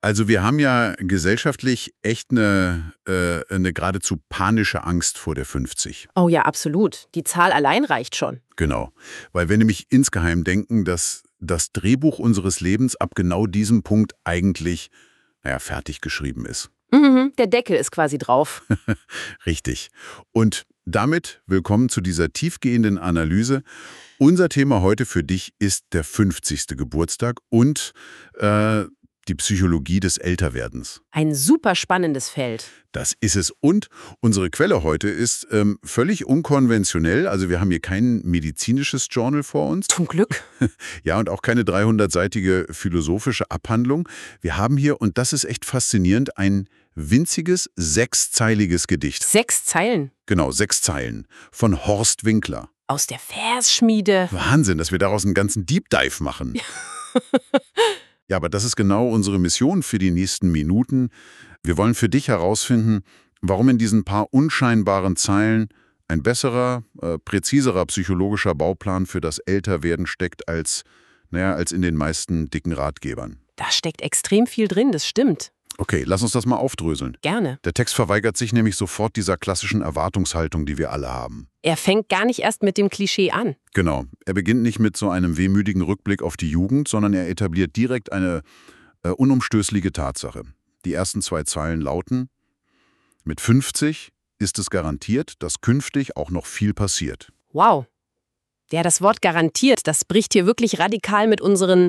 Also wir haben ja gesellschaftlich echt eine geradezu panische Angst vor der 50. Oh ja, absolut. Die Zahl allein reicht schon. Genau, weil wir nämlich insgeheim denken, dass das Drehbuch unseres Lebens ab genau diesem Punkt eigentlich, fertig geschrieben ist. Mhm, der Deckel ist quasi drauf. Richtig. Und damit willkommen zu dieser tiefgehenden Analyse. Unser Thema heute für dich ist der 50. Geburtstag und die Psychologie des Älterwerdens. Ein super spannendes Feld. Das ist es. Und unsere Quelle heute ist völlig unkonventionell. Also wir haben hier kein medizinisches Journal vor uns. Zum Glück. Ja, und auch keine 300-seitige philosophische Abhandlung. Wir haben hier, und das ist echt faszinierend, ein winziges, 6-zeiliges Gedicht. 6 Zeilen. Genau, 6 Zeilen. Von Horst Winkler. Aus der Versschmiede. Wahnsinn, dass wir daraus einen ganzen Deep Dive machen. Ja, aber das ist genau unsere Mission für die nächsten Minuten. Wir wollen für dich herausfinden, warum in diesen paar unscheinbaren Zeilen ein besserer, präziserer psychologischer Bauplan für das Älterwerden steckt als in den meisten dicken Ratgebern. Da steckt extrem viel drin, das stimmt. Okay, lass uns das mal aufdröseln. Gerne. Der Text verweigert sich nämlich sofort dieser klassischen Erwartungshaltung, die wir alle haben. Er fängt gar nicht erst mit dem Klischee an. Genau. Er beginnt nicht mit so einem wehmütigen Rückblick auf die Jugend, sondern er etabliert direkt eine unumstößliche Tatsache. Die ersten 2 Zeilen lauten: Mit 50 ist es garantiert, dass künftig auch noch viel passiert. Wow. Ja, das Wort garantiert, das bricht hier wirklich radikal mit unserem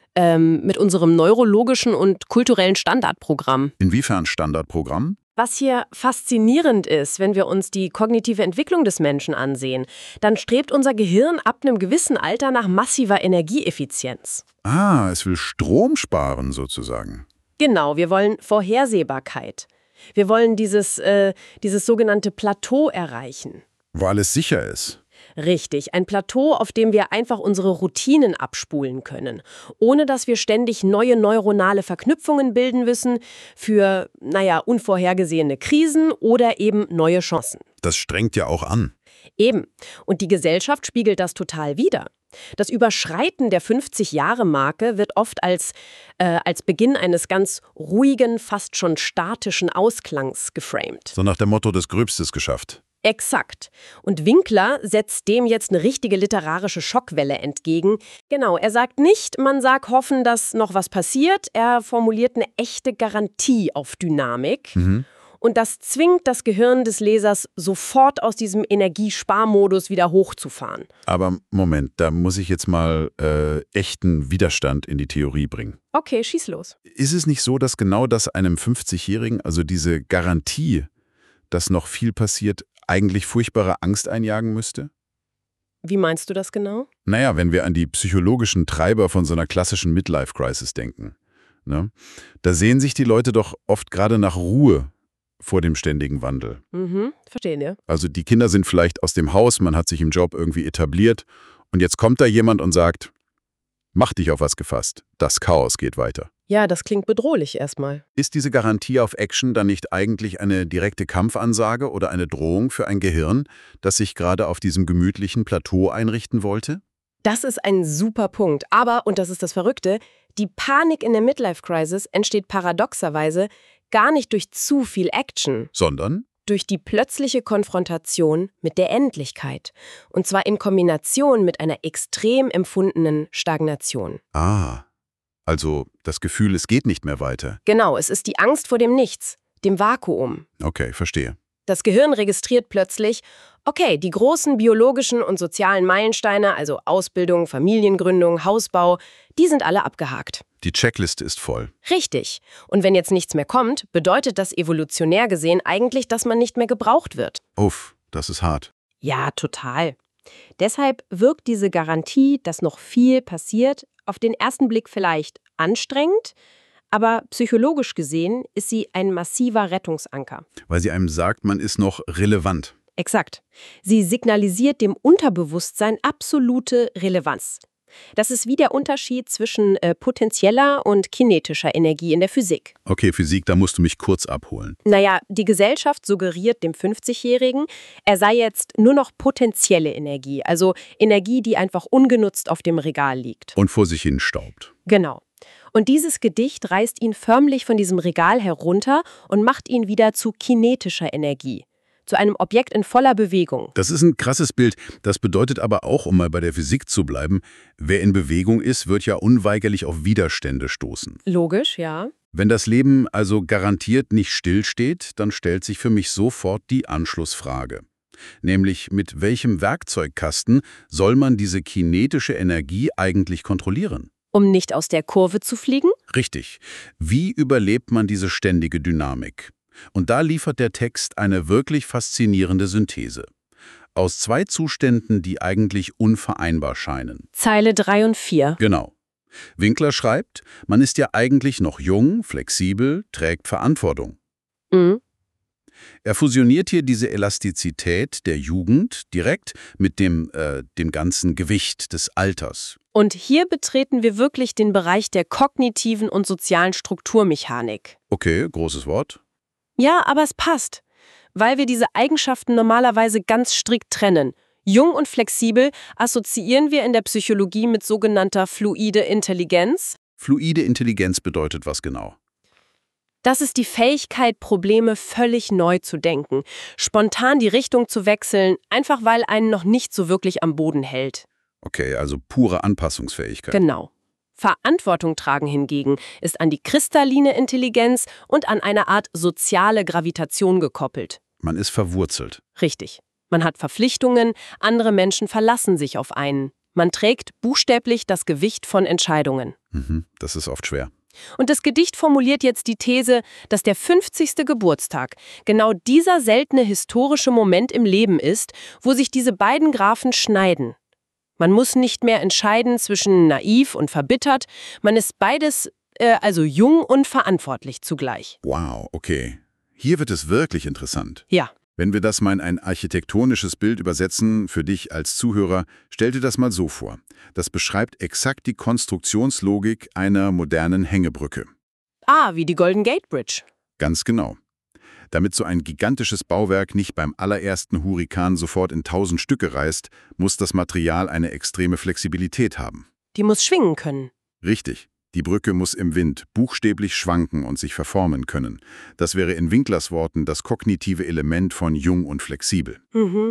neurologischen und kulturellen Standardprogramm. Inwiefern Standardprogramm? Was hier faszinierend ist, wenn wir uns die kognitive Entwicklung des Menschen ansehen, dann strebt unser Gehirn ab einem gewissen Alter nach massiver Energieeffizienz. Ah, es will Strom sparen sozusagen. Genau, wir wollen Vorhersehbarkeit. Wir wollen dieses sogenannte Plateau erreichen. Wo alles sicher ist. Richtig, ein Plateau, auf dem wir einfach unsere Routinen abspulen können, ohne dass wir ständig neue neuronale Verknüpfungen bilden müssen für, unvorhergesehene Krisen oder eben neue Chancen. Das strengt ja auch an. Eben. Und die Gesellschaft spiegelt das total wider. Das Überschreiten der 50-Jahre-Marke wird oft als Beginn eines ganz ruhigen, fast schon statischen Ausklangs geframed. So nach dem Motto, das Gröbste ist geschafft. Exakt. Und Winkler setzt dem jetzt eine richtige literarische Schockwelle entgegen. Genau, er sagt nicht, man sagt hoffen, dass noch was passiert. Er formuliert eine echte Garantie auf Dynamik. Und das zwingt das Gehirn des Lesers sofort aus diesem Energiesparmodus wieder hochzufahren. Aber Moment, da muss ich jetzt mal echten Widerstand in die Theorie bringen. Okay, schieß los. Ist es nicht so, dass genau das einem 50-Jährigen, also diese Garantie, dass noch viel passiert, eigentlich furchtbare Angst einjagen müsste? Wie meinst du das genau? Naja, wenn wir an die psychologischen Treiber von so einer klassischen Midlife-Crisis denken. Ne? Da sehen sich die Leute doch oft gerade nach Ruhe vor dem ständigen Wandel. Verstehen, ja. Also die Kinder sind vielleicht aus dem Haus, man hat sich im Job irgendwie etabliert und jetzt kommt da jemand und sagt, mach dich auf was gefasst, das Chaos geht weiter. Ja, das klingt bedrohlich erstmal. Ist diese Garantie auf Action dann nicht eigentlich eine direkte Kampfansage oder eine Drohung für ein Gehirn, das sich gerade auf diesem gemütlichen Plateau einrichten wollte? Das ist ein super Punkt. Aber, und das ist das Verrückte, die Panik in der Midlife-Crisis entsteht paradoxerweise gar nicht durch zu viel Action, Sondern? durch die plötzliche Konfrontation mit der Endlichkeit. Und zwar in Kombination mit einer extrem empfundenen Stagnation. Ah, also das Gefühl, es geht nicht mehr weiter. Genau, es ist die Angst vor dem Nichts, dem Vakuum. Okay, verstehe. Das Gehirn registriert plötzlich, okay, die großen biologischen und sozialen Meilensteine, also Ausbildung, Familiengründung, Hausbau, die sind alle abgehakt. Die Checkliste ist voll. Richtig. Und wenn jetzt nichts mehr kommt, bedeutet das evolutionär gesehen eigentlich, dass man nicht mehr gebraucht wird. Uff, das ist hart. Ja, total. Deshalb wirkt diese Garantie, dass noch viel passiert, auf den ersten Blick vielleicht anstrengend, aber psychologisch gesehen ist sie ein massiver Rettungsanker. Weil sie einem sagt, man ist noch relevant. Exakt. Sie signalisiert dem Unterbewusstsein absolute Relevanz. Das ist wie der Unterschied zwischen potenzieller und kinetischer Energie in der Physik. Okay, Physik, da musst du mich kurz abholen. Naja, die Gesellschaft suggeriert dem 50-Jährigen, er sei jetzt nur noch potenzielle Energie, also Energie, die einfach ungenutzt auf dem Regal liegt. Und vor sich hin staubt. Genau. Und dieses Gedicht reißt ihn förmlich von diesem Regal herunter und macht ihn wieder zu kinetischer Energie, zu einem Objekt in voller Bewegung. Das ist ein krasses Bild. Das bedeutet aber auch, um mal bei der Physik zu bleiben, wer in Bewegung ist, wird ja unweigerlich auf Widerstände stoßen. Logisch, ja. Wenn das Leben also garantiert nicht stillsteht, dann stellt sich für mich sofort die Anschlussfrage. Nämlich, mit welchem Werkzeugkasten soll man diese kinetische Energie eigentlich kontrollieren? Um nicht aus der Kurve zu fliegen? Richtig. Wie überlebt man diese ständige Dynamik? Und da liefert der Text eine wirklich faszinierende Synthese. Aus zwei Zuständen, die eigentlich unvereinbar scheinen. Zeile 3 und 4. Genau. Winkler schreibt, man ist ja eigentlich noch jung, flexibel, trägt Verantwortung. Mhm. Er fusioniert hier diese Elastizität der Jugend direkt mit dem ganzen Gewicht des Alters. Und hier betreten wir wirklich den Bereich der kognitiven und sozialen Strukturmechanik. Okay, großes Wort. Ja, aber es passt, weil wir diese Eigenschaften normalerweise ganz strikt trennen. Jung und flexibel assoziieren wir in der Psychologie mit sogenannter fluide Intelligenz. Fluide Intelligenz bedeutet was genau? Das ist die Fähigkeit, Probleme völlig neu zu denken, spontan die Richtung zu wechseln, einfach weil einen noch nicht so wirklich am Boden hält. Okay, also pure Anpassungsfähigkeit. Genau. Verantwortung tragen hingegen ist an die kristalline Intelligenz und an eine Art soziale Gravitation gekoppelt. Man ist verwurzelt. Richtig. Man hat Verpflichtungen, andere Menschen verlassen sich auf einen. Man trägt buchstäblich das Gewicht von Entscheidungen. Das ist oft schwer. Und das Gedicht formuliert jetzt die These, dass der 50. Geburtstag genau dieser seltene historische Moment im Leben ist, wo sich diese beiden Graphen schneiden. Man muss nicht mehr entscheiden zwischen naiv und verbittert, man ist beides, also jung und verantwortlich zugleich. Wow, okay. Hier wird es wirklich interessant. Ja. Wenn wir das mal in ein architektonisches Bild übersetzen, für dich als Zuhörer, stell dir das mal so vor. Das beschreibt exakt die Konstruktionslogik einer modernen Hängebrücke. Ah, wie die Golden Gate Bridge. Ganz genau. Damit so ein gigantisches Bauwerk nicht beim allerersten Hurrikan sofort in 1000 Stücke reißt, muss das Material eine extreme Flexibilität haben. Die muss schwingen können. Richtig. Die Brücke muss im Wind buchstäblich schwanken und sich verformen können. Das wäre in Winklers Worten das kognitive Element von jung und flexibel.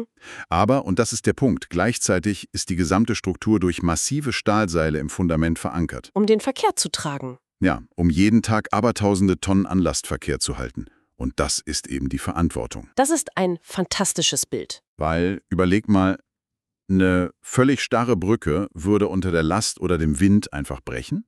Aber, und das ist der Punkt, gleichzeitig ist die gesamte Struktur durch massive Stahlseile im Fundament verankert. Um den Verkehr zu tragen. Ja, um jeden Tag abertausende Tonnen an Lastverkehr zu halten. Und das ist eben die Verantwortung. Das ist ein fantastisches Bild. Weil, überleg mal, eine völlig starre Brücke würde unter der Last oder dem Wind einfach brechen.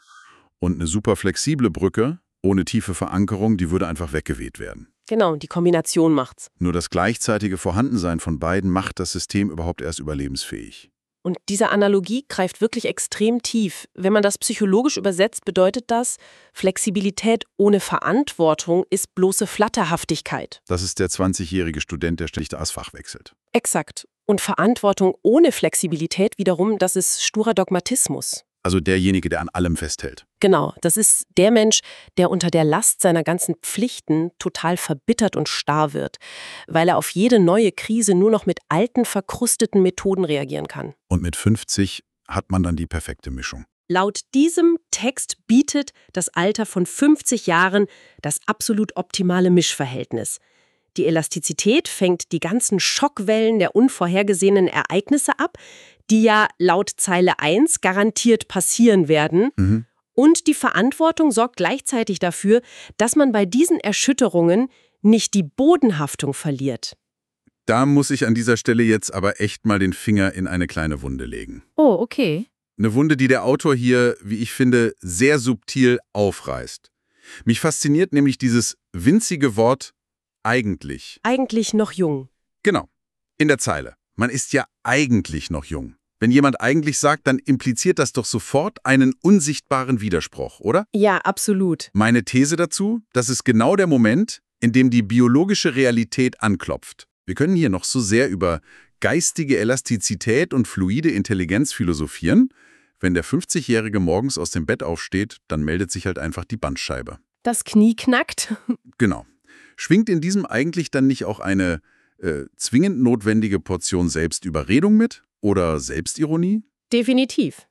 Und eine super flexible Brücke, ohne tiefe Verankerung, die würde einfach weggeweht werden. Genau, die Kombination macht's. Nur das gleichzeitige Vorhandensein von beiden macht das System überhaupt erst überlebensfähig. Und diese Analogie greift wirklich extrem tief. Wenn man das psychologisch übersetzt, bedeutet das, Flexibilität ohne Verantwortung ist bloße Flatterhaftigkeit. Das ist der 20-jährige Student, der ständig das Fach wechselt. Exakt. Und Verantwortung ohne Flexibilität wiederum, das ist sturer Dogmatismus. Also derjenige, der an allem festhält. Genau, das ist der Mensch, der unter der Last seiner ganzen Pflichten total verbittert und starr wird, weil er auf jede neue Krise nur noch mit alten, verkrusteten Methoden reagieren kann. Und mit 50 hat man dann die perfekte Mischung. Laut diesem Text bietet das Alter von 50 Jahren das absolut optimale Mischverhältnis. Die Elastizität fängt die ganzen Schockwellen der unvorhergesehenen Ereignisse ab, die ja laut Zeile 1 garantiert passieren werden. Und die Verantwortung sorgt gleichzeitig dafür, dass man bei diesen Erschütterungen nicht die Bodenhaftung verliert. Da muss ich an dieser Stelle jetzt aber echt mal den Finger in eine kleine Wunde legen. Oh, okay. Eine Wunde, die der Autor hier, wie ich finde, sehr subtil aufreißt. Mich fasziniert nämlich dieses winzige Wort eigentlich. Eigentlich noch jung. Genau. In der Zeile. Man ist ja eigentlich noch jung. Wenn jemand eigentlich sagt, dann impliziert das doch sofort einen unsichtbaren Widerspruch, oder? Ja, absolut. Meine These dazu, das ist genau der Moment, in dem die biologische Realität anklopft. Wir können hier noch so sehr über geistige Elastizität und fluide Intelligenz philosophieren. Wenn der 50-Jährige morgens aus dem Bett aufsteht, dann meldet sich halt einfach die Bandscheibe. Das Knie knackt. Genau. Schwingt in diesem eigentlich dann nicht auch eine zwingend notwendige Portion Selbstüberredung mit? Oder Selbstironie? Definitiv.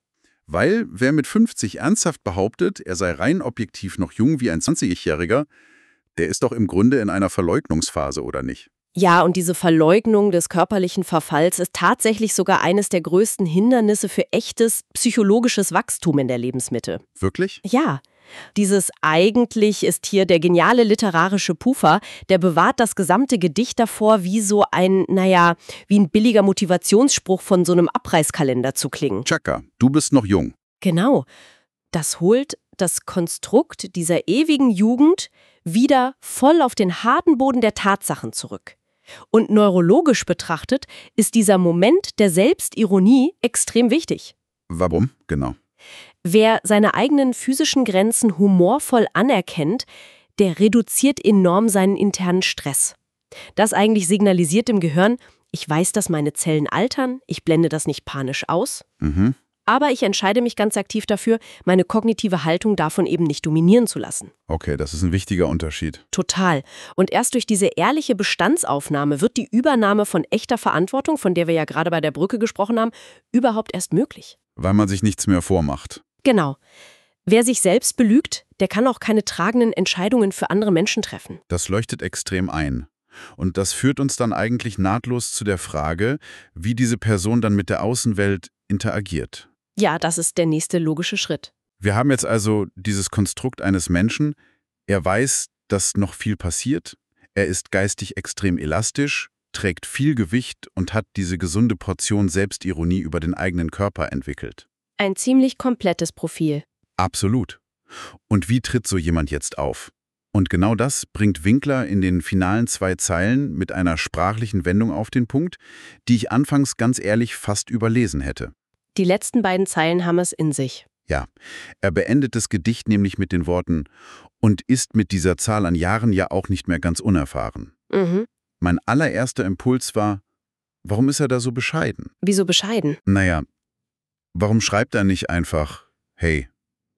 Weil wer mit 50 ernsthaft behauptet, er sei rein objektiv noch jung wie ein 20-Jähriger, der ist doch im Grunde in einer Verleugnungsphase, oder nicht? Ja, und diese Verleugnung des körperlichen Verfalls ist tatsächlich sogar eines der größten Hindernisse für echtes psychologisches Wachstum in der Lebensmitte. Wirklich? Ja, dieses eigentlich ist hier der geniale literarische Puffer, der bewahrt das gesamte Gedicht davor, wie so ein, wie ein billiger Motivationsspruch von so einem Abreißkalender zu klingen. Chaka, du bist noch jung. Genau. Das holt das Konstrukt dieser ewigen Jugend wieder voll auf den harten Boden der Tatsachen zurück. Und neurologisch betrachtet ist dieser Moment der Selbstironie extrem wichtig. Warum? Genau. Wer seine eigenen physischen Grenzen humorvoll anerkennt, der reduziert enorm seinen internen Stress. Das eigentlich signalisiert dem Gehirn, ich weiß, dass meine Zellen altern, ich blende das nicht panisch aus, aber ich entscheide mich ganz aktiv dafür, meine kognitive Haltung davon eben nicht dominieren zu lassen. Okay, das ist ein wichtiger Unterschied. Total. Und erst durch diese ehrliche Bestandsaufnahme wird die Übernahme von echter Verantwortung, von der wir ja gerade bei der Brücke gesprochen haben, überhaupt erst möglich. Weil man sich nichts mehr vormacht. Genau. Wer sich selbst belügt, der kann auch keine tragenden Entscheidungen für andere Menschen treffen. Das leuchtet extrem ein. Und das führt uns dann eigentlich nahtlos zu der Frage, wie diese Person dann mit der Außenwelt interagiert. Ja, das ist der nächste logische Schritt. Wir haben jetzt also dieses Konstrukt eines Menschen. Er weiß, dass noch viel passiert. Er ist geistig extrem elastisch, trägt viel Gewicht und hat diese gesunde Portion Selbstironie über den eigenen Körper entwickelt. Ein ziemlich komplettes Profil. Absolut. Und wie tritt so jemand jetzt auf? Und genau das bringt Winkler in den finalen 2 Zeilen mit einer sprachlichen Wendung auf den Punkt, die ich anfangs ganz ehrlich fast überlesen hätte. Die letzten beiden Zeilen haben es in sich. Ja, er beendet das Gedicht nämlich mit den Worten „und ist mit dieser Zahl an Jahren ja auch nicht mehr ganz unerfahren." Mein allererster Impuls war, warum ist er da so bescheiden? Wieso bescheiden? Naja, warum schreibt er nicht einfach, hey,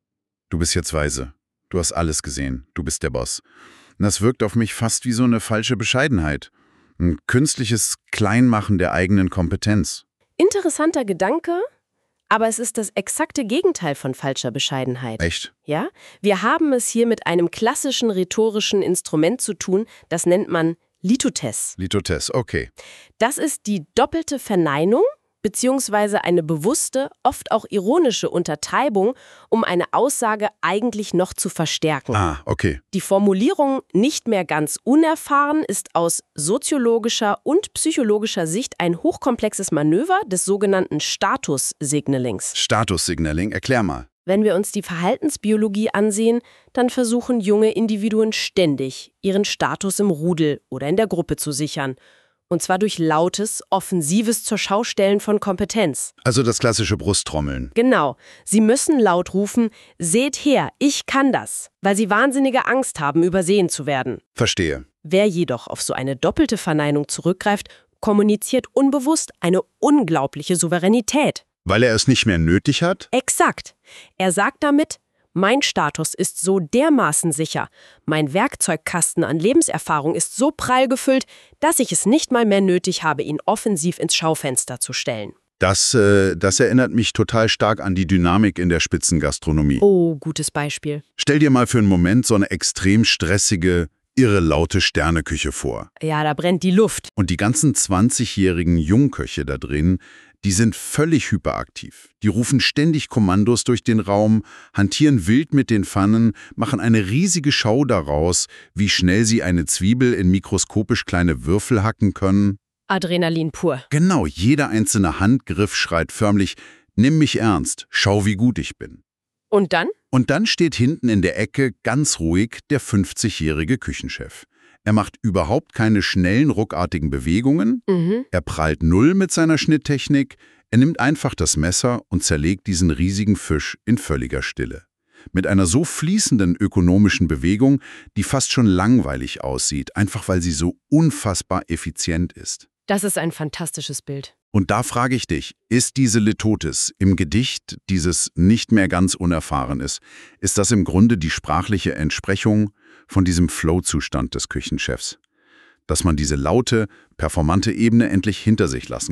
du bist jetzt weise, du hast alles gesehen, du bist der Boss. Das wirkt auf mich fast wie so eine falsche Bescheidenheit. Ein künstliches Kleinmachen der eigenen Kompetenz. Interessanter Gedanke, aber es ist das exakte Gegenteil von falscher Bescheidenheit. Echt? Ja? Wir haben es hier mit einem klassischen rhetorischen Instrument zu tun, das nennt man Litotes. Litotes, okay. Das ist die doppelte Verneinung beziehungsweise eine bewusste, oft auch ironische Untertreibung, um eine Aussage eigentlich noch zu verstärken. Ah, okay. Die Formulierung nicht mehr ganz unerfahren ist aus soziologischer und psychologischer Sicht ein hochkomplexes Manöver des sogenannten Status-Signalings. Status-Signaling, erklär mal. Wenn wir uns die Verhaltensbiologie ansehen, dann versuchen junge Individuen ständig, ihren Status im Rudel oder in der Gruppe zu sichern. Und zwar durch lautes, offensives Zurschaustellen von Kompetenz. Also das klassische Brusttrommeln. Genau. Sie müssen laut rufen, seht her, ich kann das, weil sie wahnsinnige Angst haben, übersehen zu werden. Verstehe. Wer jedoch auf so eine doppelte Verneinung zurückgreift, kommuniziert unbewusst eine unglaubliche Souveränität. Weil er es nicht mehr nötig hat? Exakt. Er sagt damit, mein Status ist so dermaßen sicher, mein Werkzeugkasten an Lebenserfahrung ist so prall gefüllt, dass ich es nicht mal mehr nötig habe, ihn offensiv ins Schaufenster zu stellen. Das erinnert mich total stark an die Dynamik in der Spitzengastronomie. Oh, gutes Beispiel. Stell dir mal für einen Moment so eine extrem stressige, irre laute Sterneküche vor. Ja, da brennt die Luft. Und die ganzen 20-jährigen Jungköche da drin, die sind völlig hyperaktiv. Die rufen ständig Kommandos durch den Raum, hantieren wild mit den Pfannen, machen eine riesige Schau daraus, wie schnell sie eine Zwiebel in mikroskopisch kleine Würfel hacken können. Adrenalin pur. Genau, jeder einzelne Handgriff schreit förmlich, nimm mich ernst, schau wie gut ich bin. Und dann? Und dann steht hinten in der Ecke ganz ruhig der 50-jährige Küchenchef. Er macht überhaupt keine schnellen, ruckartigen Bewegungen. Er prahlt null mit seiner Schnitttechnik. Er nimmt einfach das Messer und zerlegt diesen riesigen Fisch in völliger Stille. Mit einer so fließenden ökonomischen Bewegung, die fast schon langweilig aussieht, einfach weil sie so unfassbar effizient ist. Das ist ein fantastisches Bild. Und da frage ich dich, ist diese Litotes im Gedicht, dieses nicht mehr ganz unerfahren ist das im Grunde die sprachliche Entsprechung von diesem Flow-Zustand des Küchenchefs? Dass man diese laute, performante Ebene endlich hinter sich lassen kann?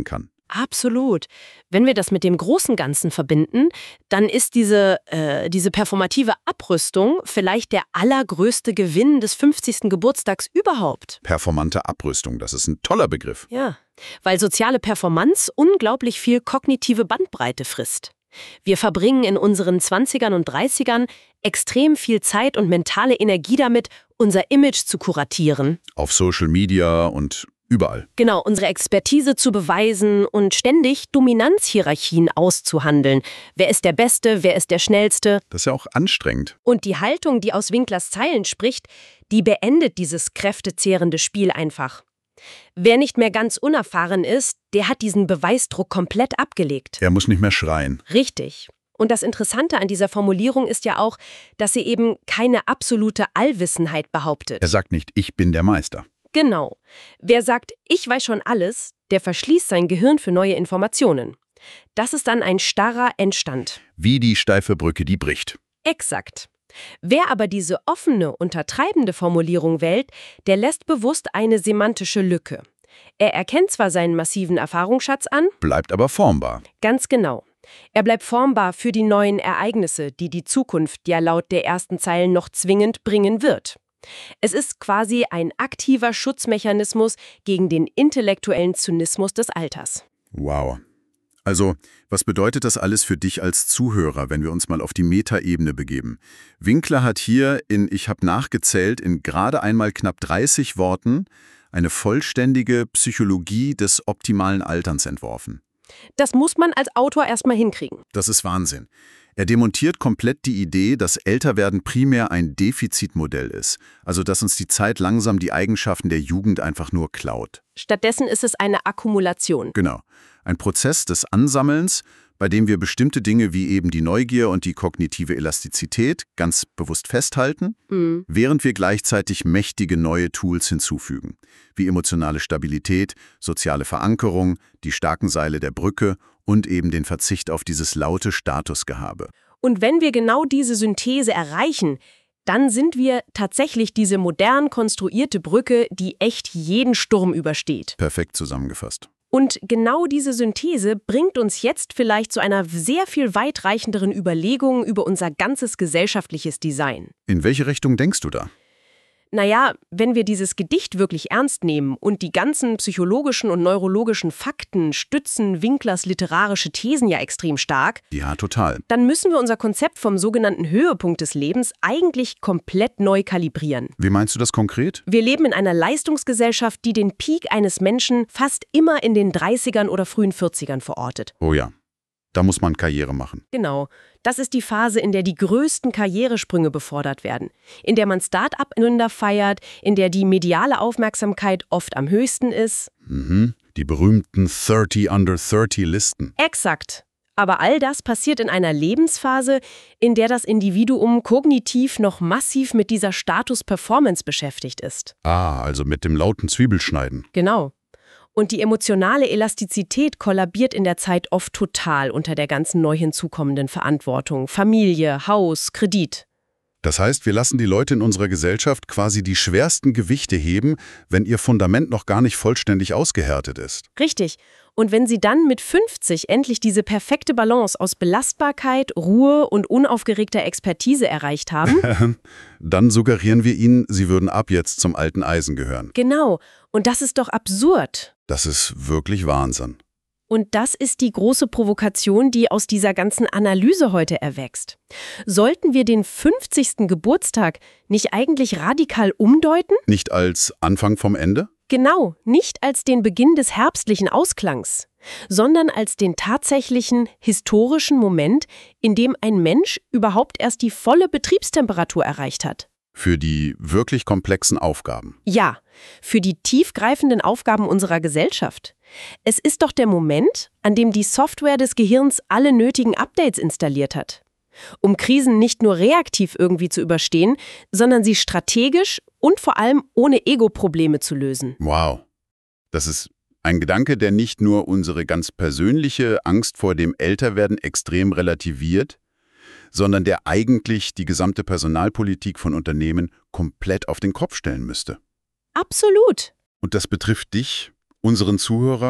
Absolut. Wenn wir das mit dem großen Ganzen verbinden, dann ist diese performative Abrüstung vielleicht der allergrößte Gewinn des 50. Geburtstags überhaupt. Performante Abrüstung, das ist ein toller Begriff. Ja, weil soziale Performance unglaublich viel kognitive Bandbreite frisst. Wir verbringen in unseren 20ern und 30ern extrem viel Zeit und mentale Energie damit, unser Image zu kuratieren. Auf Social Media und überall. Genau, unsere Expertise zu beweisen und ständig Dominanzhierarchien auszuhandeln. Wer ist der Beste, wer ist der Schnellste? Das ist ja auch anstrengend. Und die Haltung, die aus Winklers Zeilen spricht, die beendet dieses kräftezehrende Spiel einfach. Wer nicht mehr ganz unerfahren ist, der hat diesen Beweisdruck komplett abgelegt. Er muss nicht mehr schreien. Richtig. Und das Interessante an dieser Formulierung ist ja auch, dass sie eben keine absolute Allwissenheit behauptet. Er sagt nicht, ich bin der Meister. Genau. Wer sagt, ich weiß schon alles, der verschließt sein Gehirn für neue Informationen. Das ist dann ein starrer Endstand. Wie die steife Brücke, die bricht. Exakt. Wer aber diese offene, untertreibende Formulierung wählt, der lässt bewusst eine semantische Lücke. Er erkennt zwar seinen massiven Erfahrungsschatz an, Bleibt aber formbar. ganz genau. Er bleibt formbar für die neuen Ereignisse, die die Zukunft ja laut der ersten Zeilen noch zwingend bringen wird. Es ist quasi ein aktiver Schutzmechanismus gegen den intellektuellen Zynismus des Alters. Wow. Also, was bedeutet das alles für dich als Zuhörer, wenn wir uns mal auf die Metaebene begeben? Winkler hat hier ich habe nachgezählt, in gerade einmal knapp 30 Worten eine vollständige Psychologie des optimalen Alterns entworfen. Das muss man als Autor erstmal hinkriegen. Das ist Wahnsinn. Er demontiert komplett die Idee, dass Älterwerden primär ein Defizitmodell ist, also dass uns die Zeit langsam die Eigenschaften der Jugend einfach nur klaut. Stattdessen ist es eine Akkumulation. Genau. Ein Prozess des Ansammelns, bei dem wir bestimmte Dinge wie eben die Neugier und die kognitive Elastizität ganz bewusst festhalten, während wir gleichzeitig mächtige neue Tools hinzufügen, wie emotionale Stabilität, soziale Verankerung, die starken Seile der Brücke und eben den Verzicht auf dieses laute Statusgehabe. Und wenn wir genau diese Synthese erreichen, dann sind wir tatsächlich diese modern konstruierte Brücke, die echt jeden Sturm übersteht. Perfekt zusammengefasst. Und genau diese Synthese bringt uns jetzt vielleicht zu einer sehr viel weitreichenderen Überlegung über unser ganzes gesellschaftliches Design. In welche Richtung denkst du da? Naja, wenn wir dieses Gedicht wirklich ernst nehmen und die ganzen psychologischen und neurologischen Fakten stützen Winklers literarische Thesen ja extrem stark, Ja, total. dann müssen wir unser Konzept vom sogenannten Höhepunkt des Lebens eigentlich komplett neu kalibrieren. Wie meinst du das konkret? Wir leben in einer Leistungsgesellschaft, die den Peak eines Menschen fast immer in den 30ern oder frühen 40ern verortet. Oh ja, da muss man Karriere machen. Genau. Das ist die Phase, in der die größten Karrieresprünge befordert werden, in der man Start-up-Gründer feiert, in der die mediale Aufmerksamkeit oft am höchsten ist. Die berühmten 30 under 30 Listen. Exakt. Aber all das passiert in einer Lebensphase, in der das Individuum kognitiv noch massiv mit dieser Status-Performance beschäftigt ist. Ah, also mit dem lauten Zwiebelschneiden. Genau. Und die emotionale Elastizität kollabiert in der Zeit oft total unter der ganzen neu hinzukommenden Verantwortung. Familie, Haus, Kredit. Das heißt, wir lassen die Leute in unserer Gesellschaft quasi die schwersten Gewichte heben, wenn ihr Fundament noch gar nicht vollständig ausgehärtet ist. Richtig. Und wenn sie dann mit 50 endlich diese perfekte Balance aus Belastbarkeit, Ruhe und unaufgeregter Expertise erreicht haben, Dann suggerieren wir ihnen, sie würden ab jetzt zum alten Eisen gehören. genau. Und das ist doch absurd. Das ist wirklich Wahnsinn. Und das ist die große Provokation, die aus dieser ganzen Analyse heute erwächst. Sollten wir den 50. Geburtstag nicht eigentlich radikal umdeuten? Nicht als Anfang vom Ende? Genau, nicht als den Beginn des herbstlichen Ausklangs, sondern als den tatsächlichen, historischen Moment, in dem ein Mensch überhaupt erst die volle Betriebstemperatur erreicht hat. Für die wirklich komplexen Aufgaben. Ja, für die tiefgreifenden Aufgaben unserer Gesellschaft. Es ist doch der Moment, an dem die Software des Gehirns alle nötigen Updates installiert hat. Um Krisen nicht nur reaktiv irgendwie zu überstehen, sondern sie strategisch und vor allem ohne Ego-Probleme zu lösen. Wow. Das ist ein Gedanke, der nicht nur unsere ganz persönliche Angst vor dem Älterwerden extrem relativiert, sondern der eigentlich die gesamte Personalpolitik von Unternehmen komplett auf den Kopf stellen müsste. Absolut. Und das betrifft dich, unseren Zuhörer,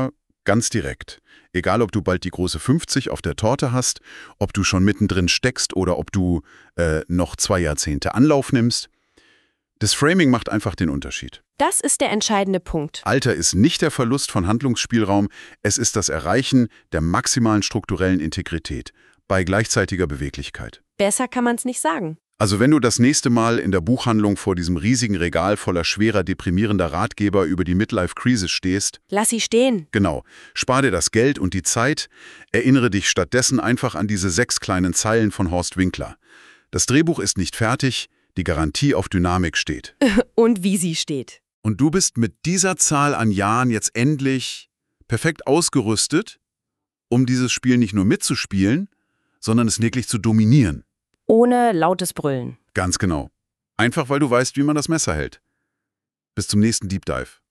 Ganz direkt. Egal, ob du bald die große 50 auf der Torte hast, ob du schon mittendrin steckst oder ob du noch 2 Jahrzehnte Anlauf nimmst. Das Framing macht einfach den Unterschied. Das ist der entscheidende Punkt. Alter ist nicht der Verlust von Handlungsspielraum, es ist das Erreichen der maximalen strukturellen Integrität bei gleichzeitiger Beweglichkeit. Besser kann man es nicht sagen. Also wenn du das nächste Mal in der Buchhandlung vor diesem riesigen Regal voller schwerer, deprimierender Ratgeber über die Midlife-Crisis stehst, Lass sie stehen. genau, spar dir das Geld und die Zeit, erinnere dich stattdessen einfach an diese 6 kleinen Zeilen von Horst Winkler. Das Drehbuch ist nicht fertig, die Garantie auf Dynamik steht. Und wie sie steht. Und du bist mit dieser Zahl an Jahren jetzt endlich perfekt ausgerüstet, um dieses Spiel nicht nur mitzuspielen, sondern es wirklich zu dominieren. Ohne lautes Brüllen. Ganz genau. Einfach weil du weißt, wie man das Messer hält. Bis zum nächsten Deep Dive.